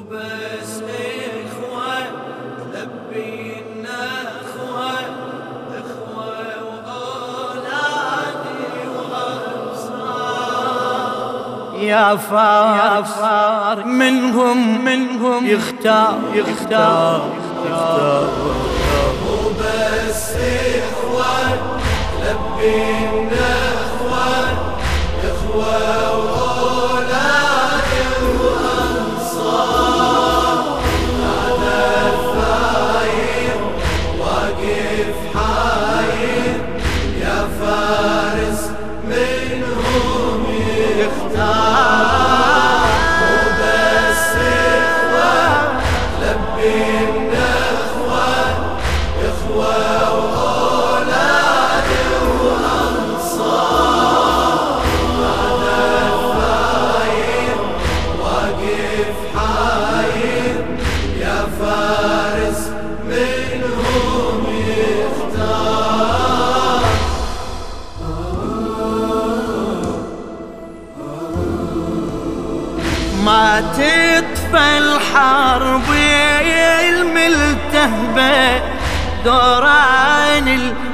وبس إخوة لبينا إخوة وأولادي وأنصار يا فار منهم يختار وبس إخوة لبينا إخوة وأولادي وأنصار أنا الثاير واقف حاير يا فارس منهم يختار وبس إخوة لبينا إخوة وأولادي وأنصار أنا الثاير واقف حاير يا فارس منهم يختار ما تطفى الحرب الملتهبة دوران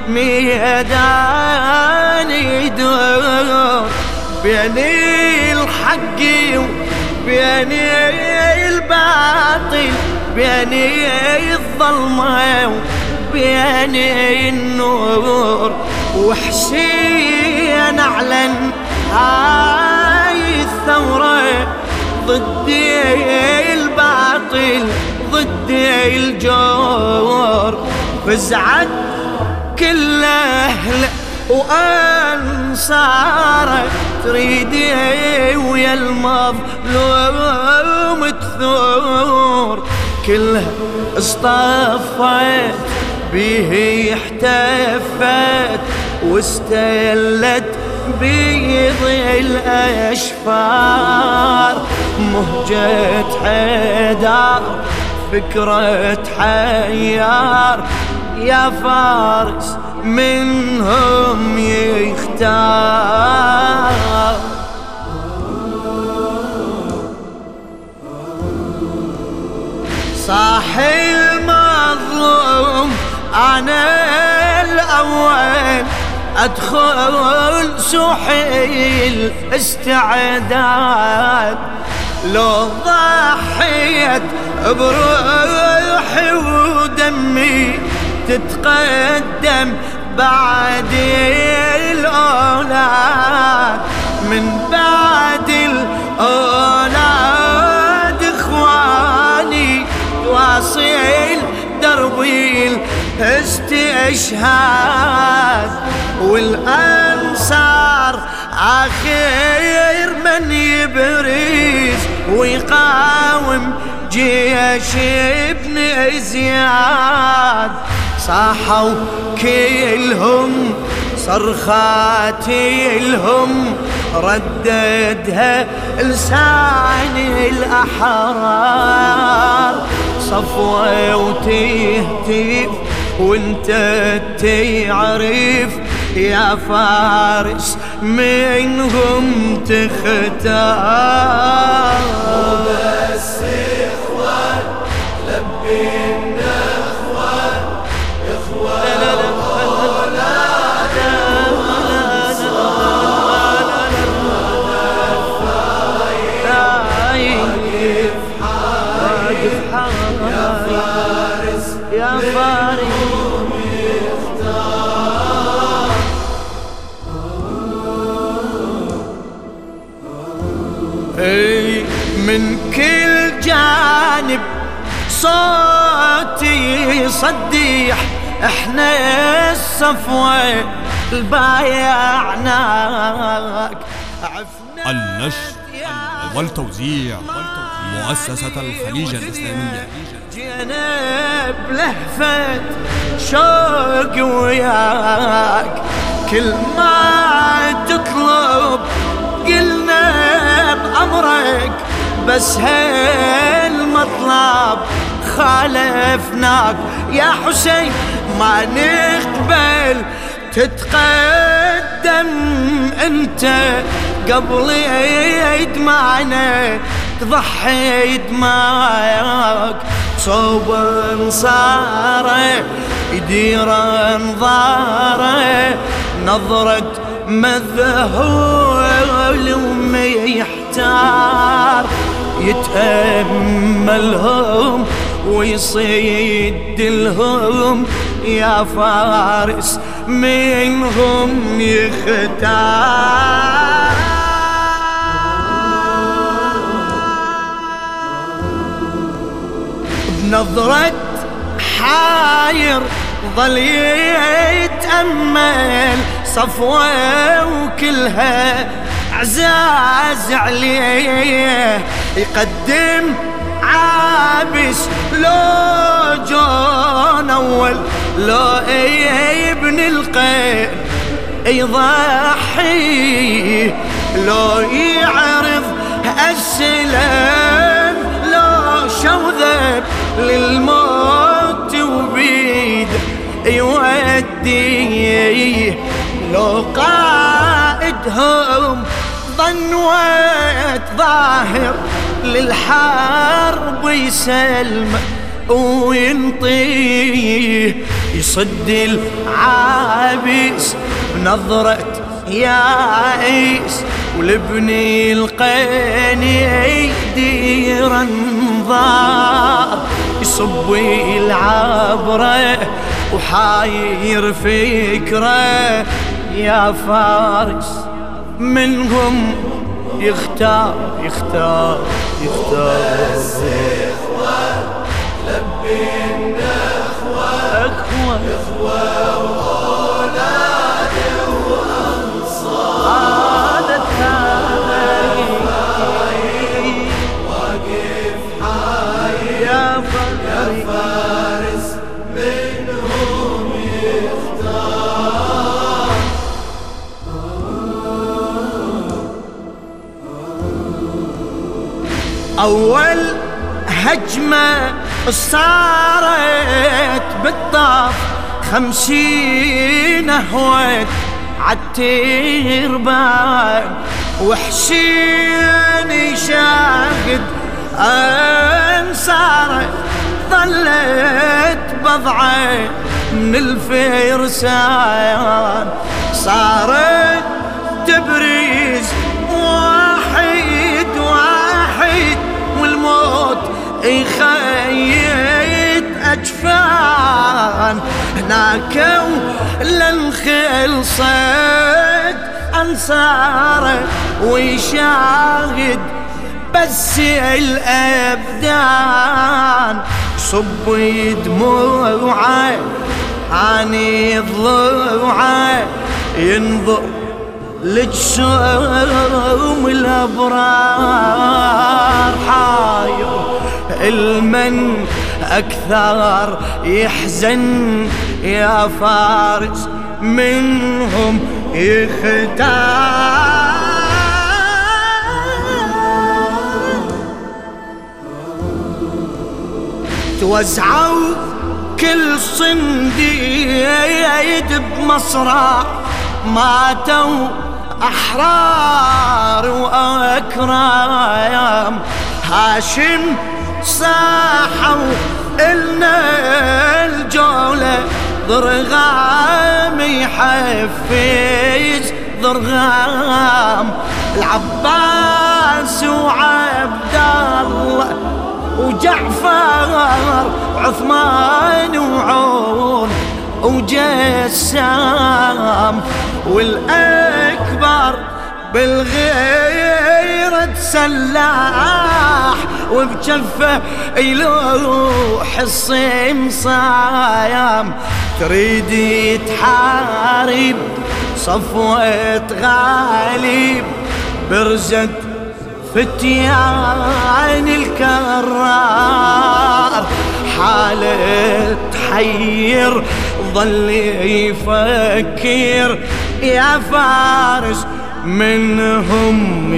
الميدان يدور بين الحق وبين الباطل بين الظلمة وبين النور وحسين أعلن هاي الثورة ضد الباطل ضد الجور فزعت كل أهله وأنصاره تريد ويا المظلوم تثور كلها اصطفت به احتفت واستلت بيض الأشفار مهجة حيدر فكرة حيار يا فارس منهم يختار صاح المظلوم أنا الأول أدخل سوحي الاستعداد لو ضحيت بروحي ودمي تتقدم بعد الأولاد من بعد الأولاد إخواني واصل دربي الاستشهاد والأنصار آخر من يبرز ويقاوم جيش ابن زياد صاحوا كلهم صرخات لهم رددها لسان الأحرار صفوة وتهتف وانت تعرف يا فارس منهم تختار وبس إخوة لبينا إخوة وأولادي وأنصار أنا الثاير واقف حاير يا فارس من كل جانب صوتي يصدح احنا الصفوة البايعناك النشر والتوزيع مؤسسة الخليج الإسلامية جينا بلهفة شوق وياك كل ما تطلب قلنا بأمرك بس هالمطلب خالفناك يا حسين ما نقبل تتقدم انت قبل يدمعنا ضحيت معك صوب انصاره يدير انظاره نظرة مذهول وميحتار يتأملهم ويصيد لهم يا فارس منهم يختار. بنظرة حاير ظل يتأمل صفوة وكلها عزاز عليه يقدم عابس لو جون أول لو ابن القين يضحي لو يعرض السلام لو شوذب للموت وبيد يوديه لو قائدهم ظنوت ظاهر للحرب يسلم وينطيه يصد العابس بنظرة يائس ولبني القين يدير انظار يصب العبره وحاير فكره يا فارس منهم يختار يختار يختار. لبي النخوة إخوة وأولاد وأنصار واقف حي يا فارس منهم يختار. أول هجمة صارت بالطاف 50 هوت عالتربان وحشين يشاهد انصاره ظلت بضعة من الفرسان صارت تبريز واحد واحد والموت يخيط أجفان هناك ولن خلصت أنصاره ويشاهد بس الأبدان صب دموعه عاني ضلوعه ينظر لجسوم الأبرار حاير المن أكثر يحزن يا فارس منهم يختار. توزعوا كل صنديد بمصرع ماتوا أحرار وأكرام هاشم صاحوا إلنا الجولة ضرغام يحفز ضرغام العباس وعبد الله وجعفر وعثمان وعون وجسام والأكبر بالغيرة سلاح وبجفه يلوح الصيم صايم تريد تحارب صفوة غالب برزت فتيان الكرار حالة تحير ظل يفكر يا فارس منهم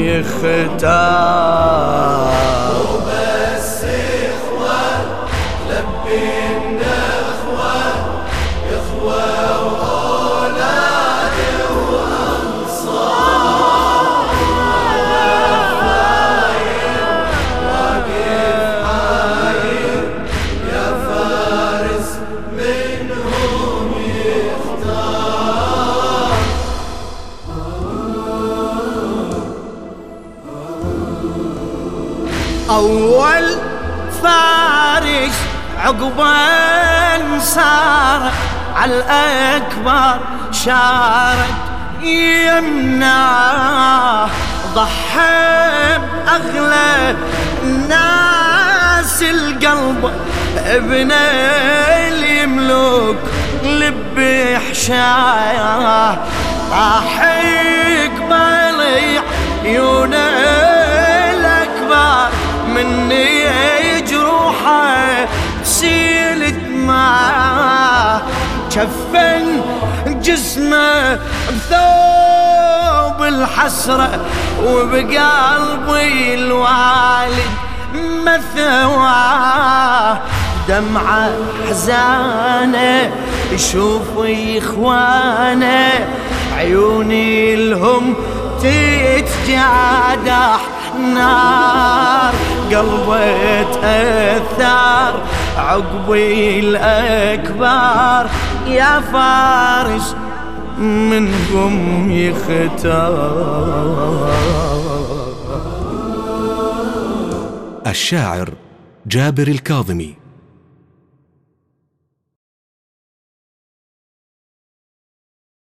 يختار. وبس إخوة لبي النخوة إخوة وأولاد وأنصار أول فارس عقبا صار عالأكبر شارد يمناه، ضحى بأغلى الناس القلب ابن الملوك لب حشاياه، راح يقبل عيون الأكبر مني جروحه سيل دماه، كفن جسمه بثوب الحسرة وبقلبي الوالد مثواه، دمعة حزانة يشوف إخوانه عيوني لهم تتجادح نار، قلبي تأثر عقبي الأكبر يا فارس منكم يختار. الشاعر جابر الكاظمي.